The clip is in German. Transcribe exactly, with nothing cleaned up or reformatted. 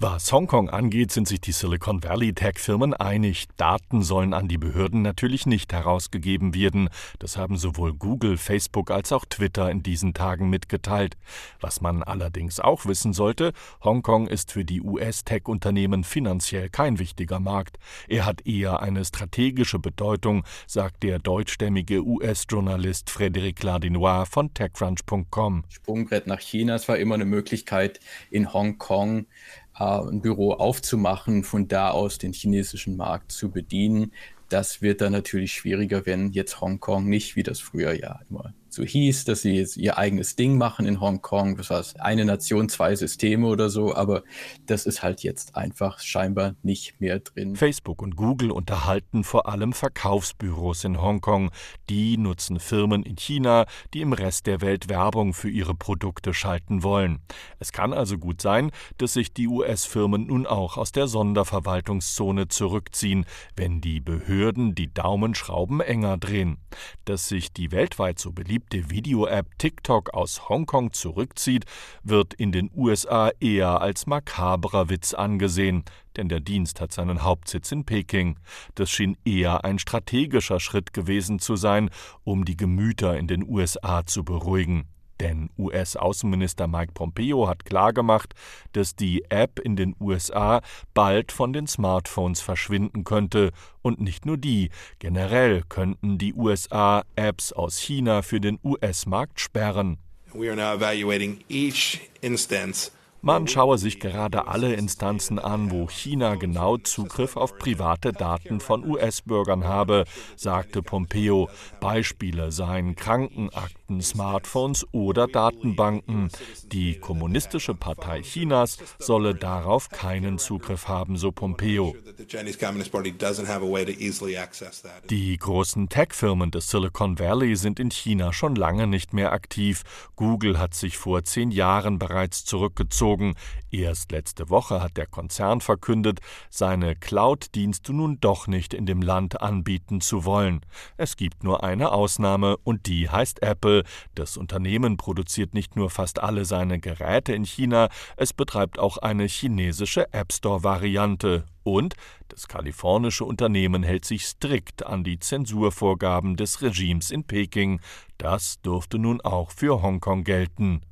Was Hongkong angeht, sind sich die Silicon Valley Tech-Firmen einig. Daten sollen an die Behörden natürlich nicht herausgegeben werden. Das haben sowohl Google, Facebook als auch Twitter in diesen Tagen mitgeteilt. Was man allerdings auch wissen sollte, Hongkong ist für die U S-Tech-Unternehmen finanziell kein wichtiger Markt. Er hat eher eine strategische Bedeutung, sagt der deutschstämmige U S-Journalist Frédéric Lardinois von TechCrunch Punkt com. Sprungbrett nach China, es war immer eine Möglichkeit, in Hongkong ein Büro aufzumachen, von da aus den chinesischen Markt zu bedienen. Das wird dann natürlich schwieriger, wenn jetzt Hongkong nicht, wie das früher ja immer so hieß, dass sie jetzt ihr eigenes Ding machen in Hongkong. Das heißt, eine Nation, zwei Systeme oder so, aber das ist halt jetzt einfach scheinbar nicht mehr drin. Facebook und Google unterhalten vor allem Verkaufsbüros in Hongkong. Die nutzen Firmen in China, die im Rest der Welt Werbung für ihre Produkte schalten wollen. Es kann also gut sein, dass sich die U S-Firmen nun auch aus der Sonderverwaltungszone zurückziehen, wenn die Behörden die Daumenschrauben enger drehen. Dass sich die weltweit so beliebte Video-App TikTok aus Hongkong zurückzieht, wird in den U S A eher als makabrer Witz angesehen, denn der Dienst hat seinen Hauptsitz in Peking. Das schien eher ein strategischer Schritt gewesen zu sein, um die Gemüter in den U S A zu beruhigen. Denn U S-Außenminister Mike Pompeo hat klargemacht, dass die App in den U S A bald von den Smartphones verschwinden könnte. Und nicht nur die. Generell könnten die U S A Apps aus China für den U S-Markt sperren. We are now evaluating each instance. Man schaue sich gerade alle Instanzen an, wo China genau Zugriff auf private Daten von U S-Bürgern habe, sagte Pompeo. Beispiele seien Krankenakten, Smartphones oder Datenbanken. Die Kommunistische Partei Chinas solle darauf keinen Zugriff haben, so Pompeo. Die großen Tech-Firmen des Silicon Valley sind in China schon lange nicht mehr aktiv. Google hat sich vor zehn Jahren bereits zurückgezogen. Erst letzte Woche hat der Konzern verkündet, seine Cloud-Dienste nun doch nicht in dem Land anbieten zu wollen. Es gibt nur eine Ausnahme und die heißt Apple. Das Unternehmen produziert nicht nur fast alle seine Geräte in China, es betreibt auch eine chinesische App Store-Variante. Und das kalifornische Unternehmen hält sich strikt an die Zensurvorgaben des Regimes in Peking. Das dürfte nun auch für Hongkong gelten.